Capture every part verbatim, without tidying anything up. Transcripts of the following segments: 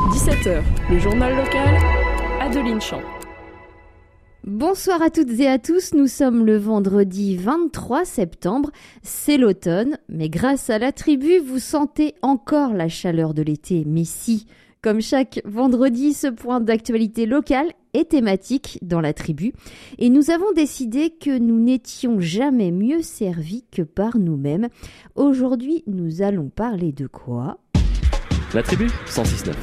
dix-sept heures, le journal local, Adeline Champ. Bonsoir à toutes et à tous, nous sommes le vendredi vingt-trois septembre, c'est l'automne, mais grâce à la tribu, vous sentez encore la chaleur de l'été. Mais si, comme chaque vendredi, ce point d'actualité locale est thématique dans la tribu, et nous avons décidé que nous n'étions jamais mieux servis que par nous-mêmes. Aujourd'hui, nous allons parler de quoi ? La tribu, cent six neuf.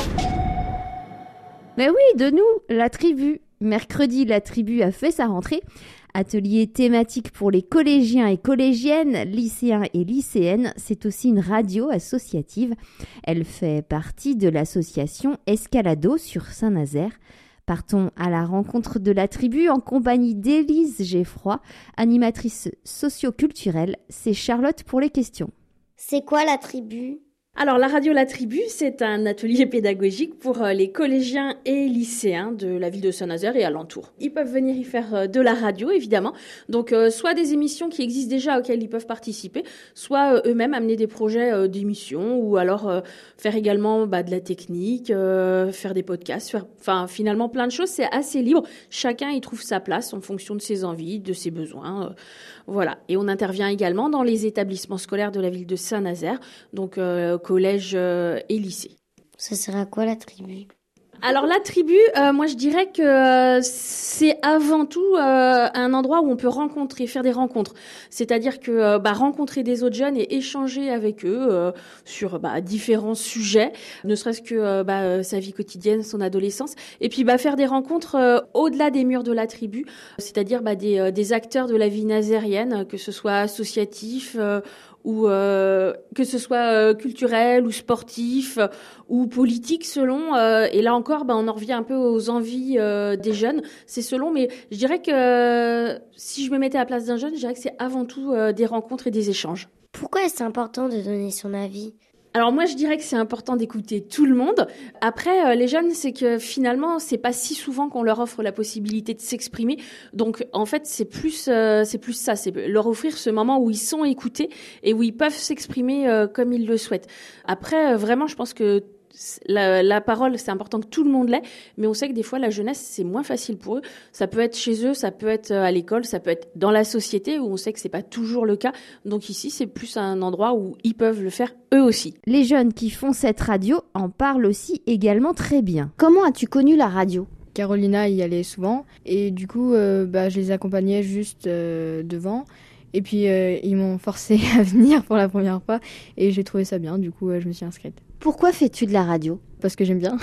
Mais oui, de nous, la tribu. Mercredi, la tribu a fait sa rentrée. Atelier thématique pour les collégiens et collégiennes, lycéens et lycéennes. C'est aussi une radio associative. Elle fait partie de l'association Escalado sur Saint-Nazaire. Partons à la rencontre de la tribu en compagnie d'Élise Geffroy, animatrice socio-culturelle. C'est Charlotte pour les questions. C'est quoi la tribu ? Alors, la radio La Tribu, c'est un atelier pédagogique pour les collégiens et lycéens de la ville de Saint-Nazaire et alentours. Ils peuvent venir y faire de la radio, évidemment. Donc, euh, soit des émissions qui existent déjà auxquelles ils peuvent participer, soit euh, eux-mêmes amener des projets euh, d'émissions ou alors euh, faire également bah, de la technique, euh, faire des podcasts, faire, enfin, finalement, plein de choses. C'est assez libre. Chacun y trouve sa place en fonction de ses envies, de ses besoins. Euh, voilà. Et on intervient également dans les établissements scolaires de la ville de Saint-Nazaire. Donc, euh, collège euh, et lycée. Ça sert à quoi la tribu ? Alors la tribu, euh, moi je dirais que euh, c'est avant tout euh, un endroit où on peut rencontrer, faire des rencontres. C'est-à-dire que euh, bah, rencontrer des autres jeunes et échanger avec eux euh, sur bah, différents sujets, ne serait-ce que euh, bah, sa vie quotidienne, son adolescence, et puis bah, faire des rencontres euh, au-delà des murs de la tribu, c'est-à-dire bah, des, euh, des acteurs de la vie nazérienne, que ce soit associatifs, euh, ou euh, que ce soit euh, culturel ou sportif euh, ou politique selon euh, et là encore ben on en revient un peu aux envies euh, des jeunes, c'est selon, mais je dirais que euh, si je me mettais à la place d'un jeune, je dirais que c'est avant tout euh, des rencontres et des échanges. Pourquoi est-ce important de donner son avis ? Alors moi je dirais que c'est important d'écouter tout le monde. Après euh, les jeunes, c'est que finalement c'est pas si souvent qu'on leur offre la possibilité de s'exprimer. Donc en fait c'est plus euh, c'est plus ça, c'est leur offrir ce moment où ils sont écoutés et où ils peuvent s'exprimer euh, comme ils le souhaitent. Après euh, vraiment je pense que La, la parole, c'est important que tout le monde l'ait, mais on sait que des fois, la jeunesse, c'est moins facile pour eux. Ça peut être chez eux, ça peut être à l'école, ça peut être dans la société, où on sait que c'est pas toujours le cas. Donc ici, c'est plus un endroit où ils peuvent le faire eux aussi. Les jeunes qui font cette radio en parlent aussi également très bien. Comment as-tu connu la radio ? Carolina y allait souvent, et du coup, euh, bah, je les accompagnais juste euh, devant. Et puis, euh, ils m'ont forcé à venir pour la première fois, et j'ai trouvé ça bien, du coup, euh, je me suis inscrite. Pourquoi fais-tu de la radio ? Parce que j'aime bien.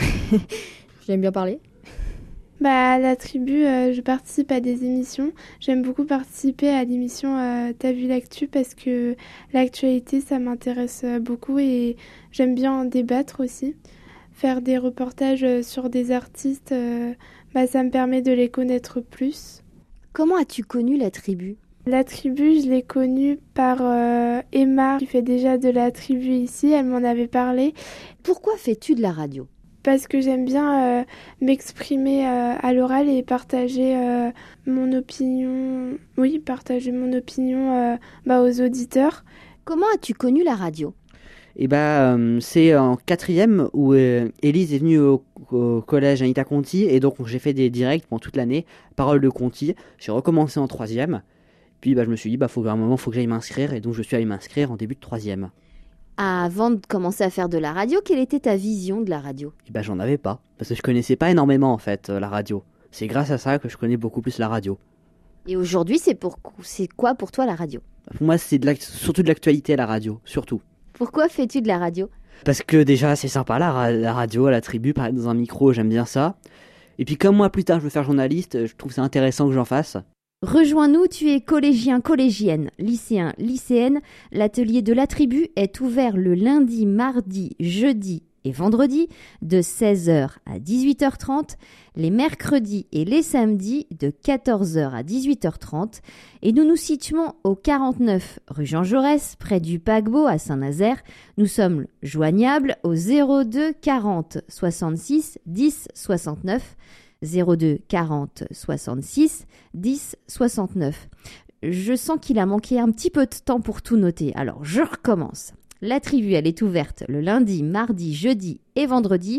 J'aime bien parler. Bah, à la tribu, euh, je participe à des émissions. J'aime beaucoup participer à l'émission euh, T'as vu l'actu parce que l'actualité, ça m'intéresse beaucoup et j'aime bien en débattre aussi. Faire des reportages sur des artistes, euh, bah, ça me permet de les connaître plus. Comment as-tu connu la tribu ? La tribu, je l'ai connue par euh, Emma, qui fait déjà de la tribu ici. Elle m'en avait parlé. Pourquoi fais-tu de la radio ? Parce que j'aime bien euh, m'exprimer euh, à l'oral et partager euh, mon opinion. Oui, partager mon opinion euh, bah, aux auditeurs. Comment as-tu connu la radio ? Et bah, euh, c'est en quatrième où euh, Élise est venue au, au collège Anita Conti et donc j'ai fait des directs pendant toute l'année, Parole de Conti. J'ai recommencé en troisième. Puis bah, je me suis dit, bah, faut qu'à un moment, il faut que j'aille m'inscrire. Et donc, je suis allé m'inscrire en début de troisième. Avant de commencer à faire de la radio, quelle était ta vision de la radio ? Et bah, j'en avais pas. Parce que je connaissais pas énormément, en fait, euh, la radio. C'est grâce à ça que je connais beaucoup plus la radio. Et aujourd'hui, c'est, pour... c'est quoi pour toi la radio ? Pour moi, c'est de la... surtout de l'actualité, la radio. Surtout. Pourquoi fais-tu de la radio ? Parce que déjà, c'est sympa, la, ra- la radio, à la tribu, parler dans un micro, j'aime bien ça. Et puis, comme moi, plus tard, je veux faire journaliste, je trouve ça intéressant que j'en fasse. Rejoins-nous, tu es collégien, collégienne, lycéen, lycéenne. L'atelier de la tribu est ouvert le lundi, mardi, jeudi et vendredi de seize heures à dix-huit heures trente, les mercredis et les samedis de quatorze heures à dix-huit heures trente. Et nous nous situons au quarante-neuf rue Jean Jaurès, près du paquebot à Saint-Nazaire. Nous sommes joignables au zéro deux quarante soixante-six dix soixante-neuf. zéro deux quarante soixante-six dix soixante-neuf. Je sens qu'il a manqué un petit peu de temps pour tout noter, alors je recommence. La tribu, elle est ouverte le lundi, mardi, jeudi et vendredi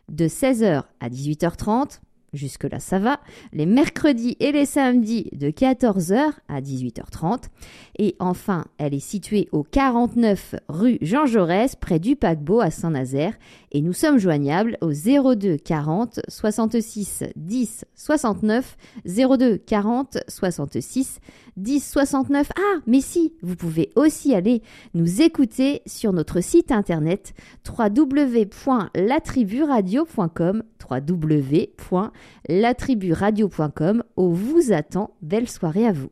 de seize heures à dix-huit heures trente. Jusque-là, ça va. Les mercredis et les samedis de quatorze heures à dix-huit heures trente. Et enfin, elle est située au quarante-neuf rue Jean Jaurès, près du paquebot à Saint-Nazaire. Et nous sommes joignables au zéro deux quarante soixante-six dix soixante-neuf. zéro deux quarante soixante-six dix soixante-neuf. Ah, mais si, vous pouvez aussi aller nous écouter sur notre site internet w w w point la tribu radio point com. w w w point la tribu radio point com. On vous attend. Belle soirée à vous.